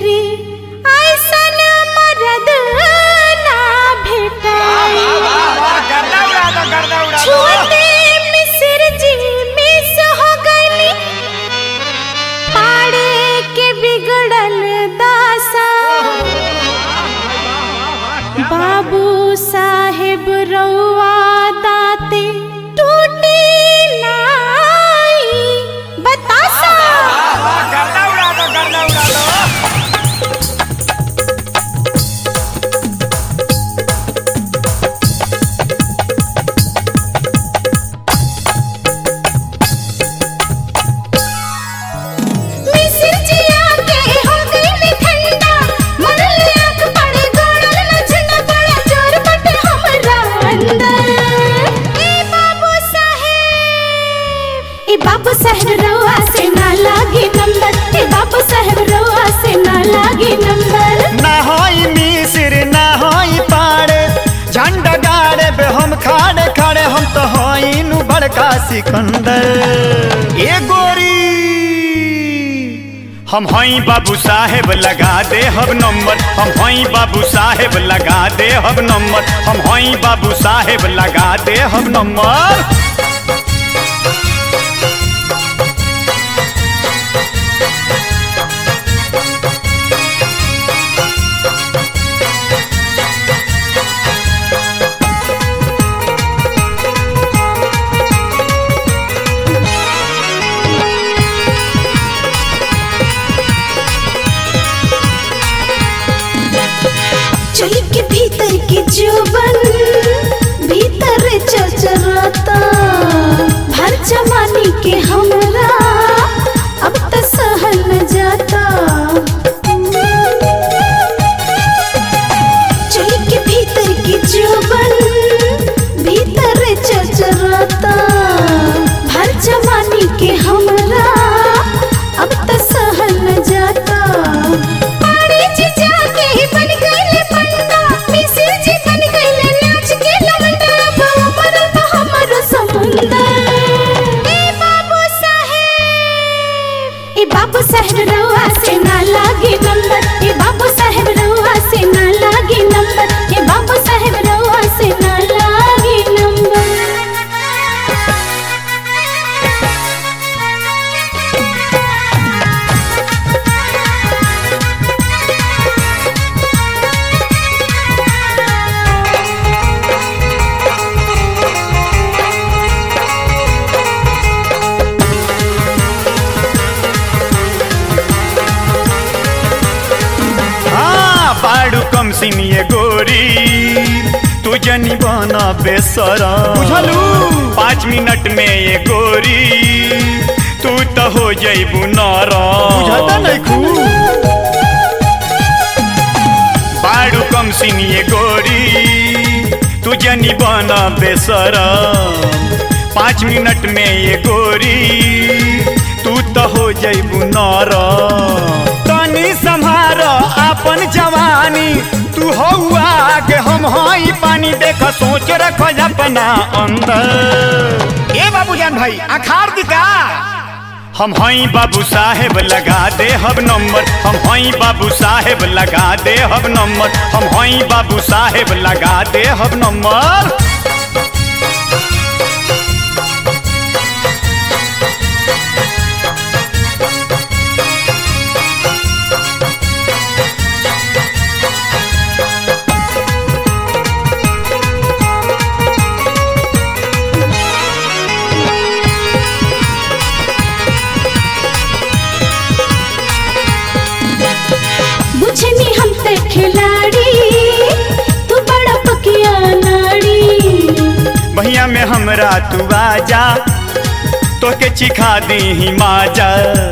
मेरी ऐसन मरद ना भेटा छूते मिस्र जी मिस हो गई पाड़े के बिगड़ल दासा बाबू साहेब रउआ दाते टूटी नाई बतासा बाबू साहब रउआ से ना लागी नंबर बाबू साहब रउआ से ना लागी नंबर ना होई मिस्र ना होई पाड़े झंडा गाड़े बे हम खाड़े खाड़े हम तो होई नु बड़का सिकंदर ए गोरी हम होई बाबू साहेब लगा दे हब नंबर हम होई बाबू साहेब लगा दे हब नंबर हम होई बाबू साहेब लगा दे हब नंबर चोली के भीतर के जोबन भीतर चरचराता भर जवानी के हमरा अब तो सहल न जाता चोली के भीतर के जोबन भीतर चरचराता भर जवानी के हमरा अब तो सहल न जाता बाबू साहब रउआ से ना लागी नंबर ए बाबू साहब रउआ से ना लागी नंबर ए बाबू साहब रउआ से ना लागी नंबर बाड़ू कम सिनिए गोरी तू जनी बना बेसरा बुझलू 5 मिनट में ये गोरी तू तो हो जइबू नारा बुझता नहीं खू बाड़ू कम सिनिए गोरी तू जनी बना बेसरा 5 मिनट में ये गोरी तू तो हो जइबू नारा तनी संभारो अपन जवानी तू हुआ के हम हई पानी देख सोच रखो अपना अंदर ए बाबूजान भाई अखाड़ दिका हम हई बाबू साहेब लगा दे हब नंबर हम हई बाबू साहेब लगा दे हब नंबर हम हई बाबू साहेब लगा दे हब नंबर भैया में हमरा तू आजा तो के चिखा दी ही माजा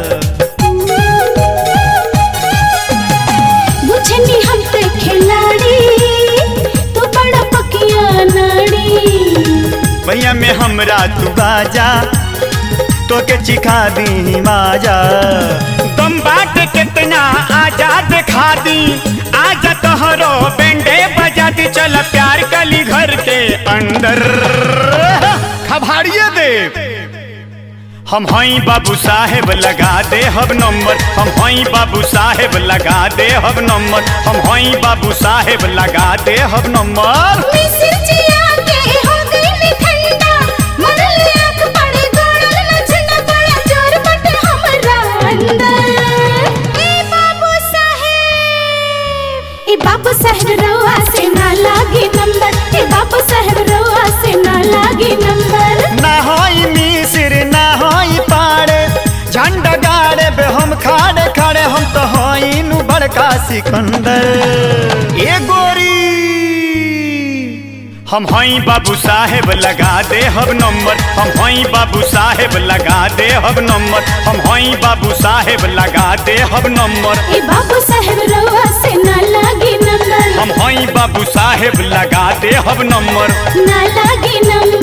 बुझनी हम ते खिलाड़ी तू बड़ा पकिया नाड़ी भैया में हमरा तू आजा तो के चिखा दी ही माजा दम बाट कितना आजा दिखा दी आजा तोहरो बेंडे बजा दी चल प्यार कली घर के अंदर खबाड़िए दे हम हई बाबू साहेब लगा दे हब नंबर, हम हई बाबू साहेब लगा दे हब नंबर, हम हई बाबू साहेब लगा दे हब नंबर। मिसिर जिया के हो गई ठंडा, मन ले आंख पड़े गोड़ल न झंडा, बड़ा जोर बटे हमरा अंदर। ए बाबू साहेब रउआ से ना लागी नंबर, ए बाबू साहेब रउआ से ना लागी नंबर। ना होई मिसिर ना होई पाड़े, झंडा गाड़े बे हम खाड़े खाड़े, हम तो होई नु बड़का सिकंदर। ए गोरी हम हई बाबू साहेब लगा दे हब नंबर, हम हई बाबू साहेब लगा दे हब नंबर, हम हई बाबू साहेब लगा दे हब नंबर। ए बाबू साहेब रउआ से ना लागी नंबर, हम हई बाबू साहेब लगा दे हब नंबर, ना लागी नंबर।